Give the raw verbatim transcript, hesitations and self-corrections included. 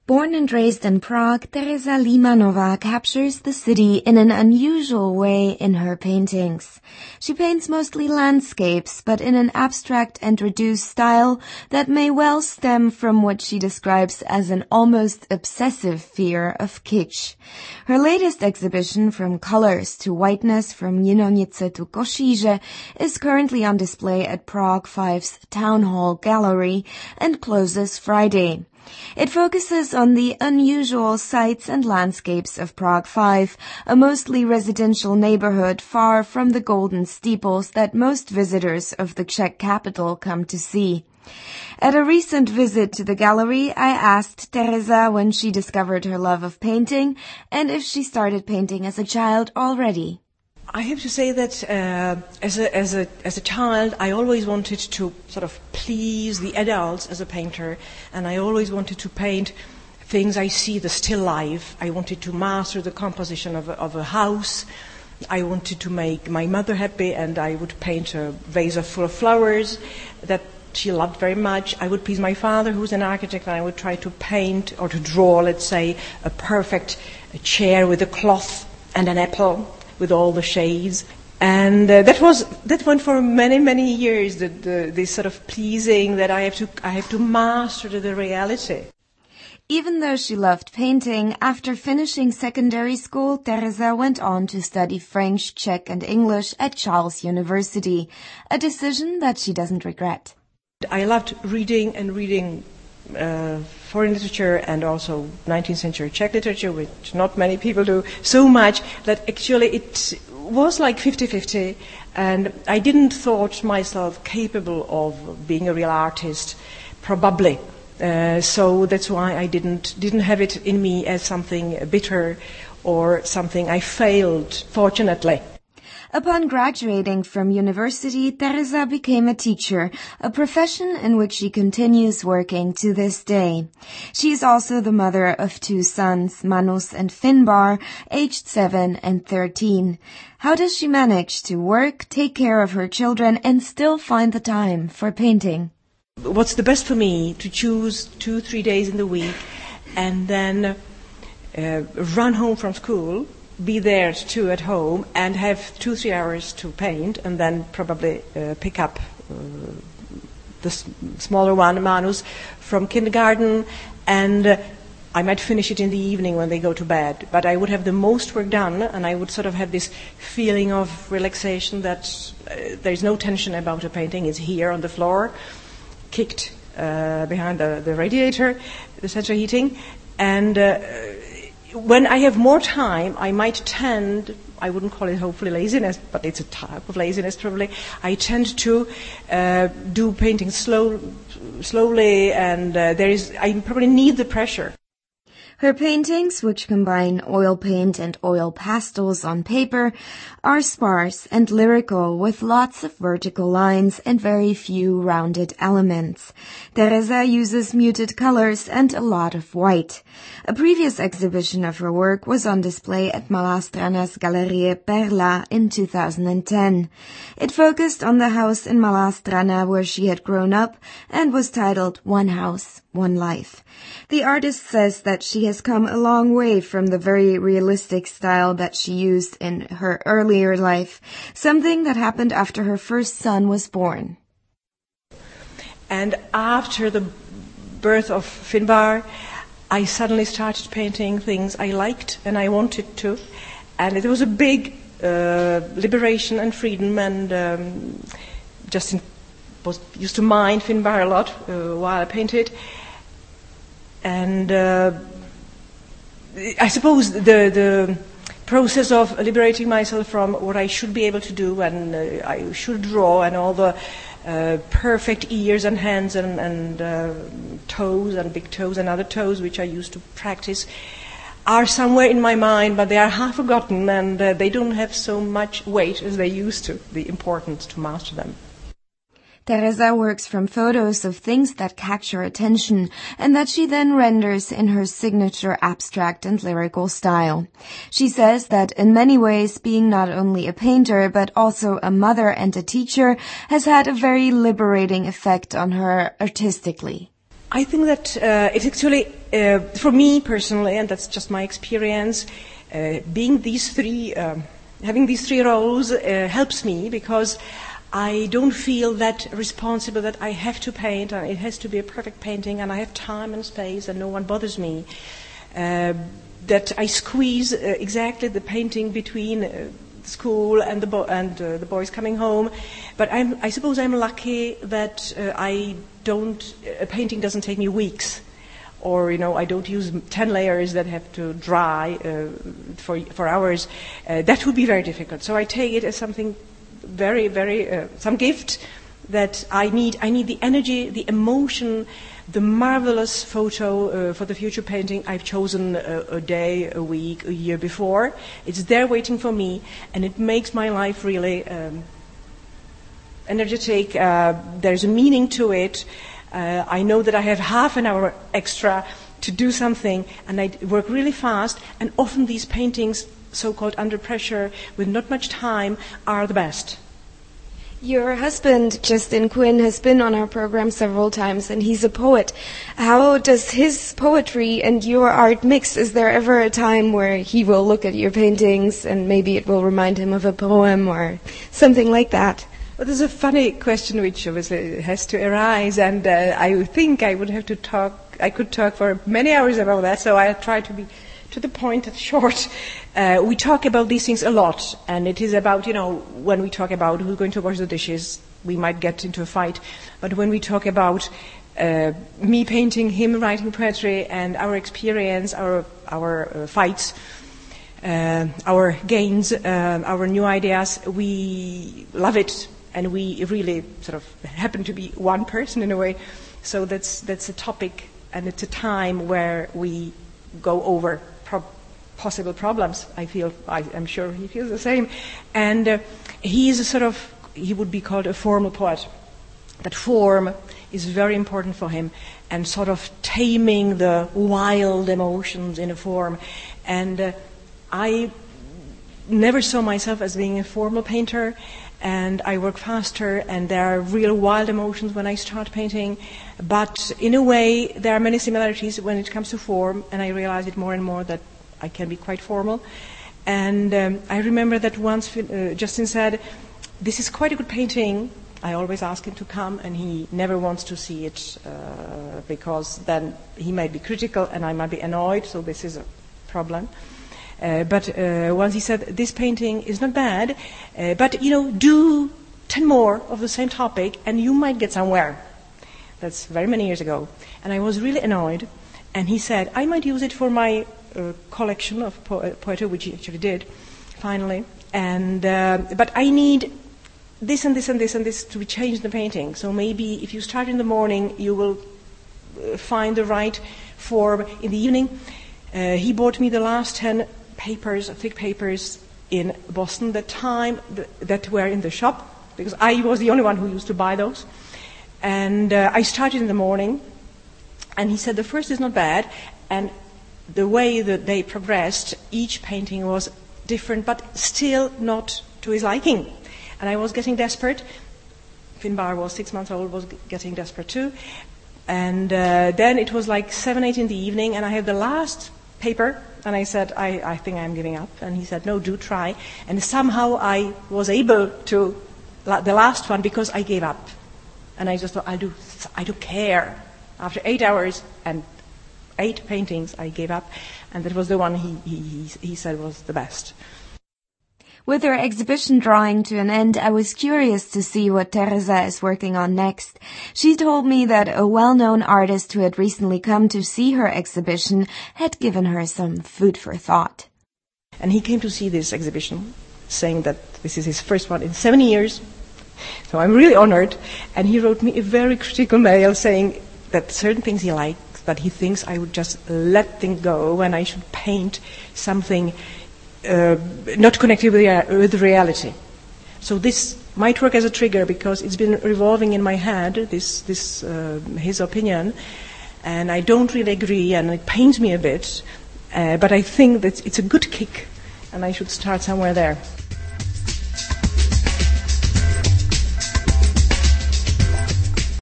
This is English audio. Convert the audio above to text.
Born and raised in Prague, Tereza Limanová captures the city in an unusual way in her paintings. She paints mostly landscapes, but in an abstract and reduced style that may well stem from what she describes as an almost obsessive fear of kitsch. Her latest exhibition, From Colors to Whiteness, From Jinovnice to Košíře, is currently on display at Prague Five's Town Hall Gallery and closes Friday. It focuses on the unusual sights and landscapes of Prague Five, a mostly residential neighborhood far from the golden steeples that most visitors of the Czech capital come to see. At a recent visit to the gallery, I asked Tereza when she discovered her love of painting and if she started painting as a child already. I have to say that uh, as a as a as a child, I always wanted to sort of please the adults as a painter, and I always wanted to paint things I see the still life. I wanted to master the composition of a, of a house. I wanted to make my mother happy, and I would paint a vase full of flowers that she loved very much. I would please my father, who's an architect, and I would try to paint or to draw, let's say, a perfect chair with a cloth and an apple, with all the shades. And uh, that was that went for many many years, the, the, this sort of pleasing that I have to I have to master the, the reality. Even though she loved painting, after finishing secondary school, Tereza went on to study French, Czech and English at Charles University, a decision that she doesn't regret. I loved reading and reading Uh, foreign literature and also nineteenth century Czech literature, which not many people do, so much that actually it was like fifty-fifty, and I didn't thought myself capable of being a real artist, probably. Uh, so that's why I didn't didn't have it in me as something bitter or something I failed, fortunately. Upon graduating from university, Tereza became a teacher, a profession in which she continues working to this day. She is also the mother of two sons, Manus and Finbar, aged seven and thirteen. How does she manage to work, take care of her children, and still find the time for painting? What's the best for me? To choose two, three days in the week and then uh, run home from school, be there too at home, and have two, three hours to paint, and then probably uh, pick up uh, the s- smaller one, Manus, from kindergarten, and uh, I might finish it in the evening when they go to bed. But I would have the most work done, and I would sort of have this feeling of relaxation that uh, there's no tension about a painting. It's here on the floor, kicked uh, behind the, the radiator, the central heating, and uh, when I have more time, I might tend, I wouldn't call it hopefully laziness, but it's a type of laziness probably, I tend to uh, do painting slow, slowly, and uh, there is, I probably need the pressure. Her paintings, which combine oil paint and oil pastels on paper, are sparse and lyrical with lots of vertical lines and very few rounded elements. Tereza uses muted colors and a lot of white. A previous exhibition of her work was on display at Malá Strana's Galerie Perla in two thousand ten. It focused on the house in Malá Strana where she had grown up and was titled One House, One Life. The artist says that she has come a long way from the very realistic style that she used in her earlier life, something that happened after her first son was born. And after the birth of Finbar, I suddenly started painting things I liked and I wanted to, and it was a big uh, liberation and freedom, and um, Justin was used to mind Finbar a lot uh, while I painted. And uh, I suppose the the process of liberating myself from what I should be able to do and uh, I should draw, and all the uh, perfect ears and hands and, and uh, toes and big toes and other toes which I used to practice are somewhere in my mind, but they are half forgotten, and uh, they don't have so much weight as they used to, the importance to master them. Tereza works from photos of things that catch her attention and that she then renders in her signature abstract and lyrical style. She says that in many ways being not only a painter but also a mother and a teacher has had a very liberating effect on her artistically. I think that uh, it's actually, uh, for me personally, and that's just my experience, uh, being these three, um, having these three roles uh, helps me because I don't feel that responsible that I have to paint and it has to be a perfect painting and I have time and space and no one bothers me. Uh, that I squeeze uh, exactly the painting between uh, school and the bo- and uh, the boys coming home, but I'm, I suppose I'm lucky that uh, I don't. A painting doesn't take me weeks, or you know I don't use ten layers that have to dry uh, for for hours. Uh, that would be very difficult. So I take it as something very very uh, some gift that I need. I need the energy, the emotion. The marvelous photo uh, for the future painting, I've chosen a, a day, a week, a year before. It's there waiting for me, and it makes my life really um, energetic. Uh, there's a meaning to it. Uh, I know that I have half an hour extra to do something, and I work really fast, and often these paintings, so-called under pressure, with not much time, are the best. Your husband, Justin Quinn, has been on our program several times, and he's a poet. How does his poetry and your art mix? Is there ever a time where he will look at your paintings and maybe it will remind him of a poem or something like that? Well, there's a funny question which obviously has to arise, and uh, I think I would have to talk, I could talk for many hours about that, so I'll try to be to the point and short. Uh, we talk about these things a lot, and it is about, you know, when we talk about who's going to wash the dishes, we might get into a fight. But when we talk about uh, me painting, him writing poetry, and our experience, our our uh, fights, uh, our gains, uh, our new ideas, we love it, and we really sort of happen to be one person in a way. So that's that's a topic, and it's a time where we go over Pro- possible problems. I feel, I, I'm sure he feels the same. And uh, he is a sort of, he would be called a formal poet. That form is very important for him, and sort of taming the wild emotions in a form. And uh, I never saw myself as being a formal painter, and I work faster, and there are real wild emotions when I start painting. But in a way, there are many similarities when it comes to form, and I realize it more and more that I can be quite formal. And um, I remember that once uh, Justin said, "This is quite a good painting." I always ask him to come, and he never wants to see it uh, because then he might be critical and I might be annoyed, so this is a problem. Uh, but uh, once he said, "This painting is not bad, uh, but, you know, do ten more of the same topic and you might get somewhere." That's very many years ago. And I was really annoyed. And he said, "I might use it for my uh, collection of po- poetry," which he actually did, finally. And uh, but I need this and this and this and this to change the painting. So maybe if you start in the morning, you will uh, find the right form in the evening. Uh, he bought me the last ten papers, thick papers, in Boston, the time th- that were in the shop, because I was the only one who used to buy those. And uh, I started in the morning, and he said the first is not bad, and the way that they progressed, each painting was different, but still not to his liking. And I was getting desperate. Finbar was six months old, was g- getting desperate too. And uh, then it was like seven, eight in the evening, and I had the last paper, and I said, I, I think I'm giving up. And he said, "No, do try." And somehow I was able to, la- the last one, because I gave up. And I just thought, I do, I don't care. After eight hours and eight paintings, I gave up. And that was the one he, he, he, he said was the best. With her exhibition drawing to an end, I was curious to see what Teresa is working on next. She told me that a well-known artist who had recently come to see her exhibition had given her some food for thought. And he came to see this exhibition, saying that this is his first one in seven years. So I'm really honored. And he wrote me a very critical mail saying that certain things he likes, but he thinks I would just let things go and I should paint something Uh, not connected with, rea- with reality. So this might work as a trigger because it's been revolving in my head, this, this uh, his opinion, and I don't really agree, and it pains me a bit, uh, but I think that it's a good kick, and I should start somewhere there.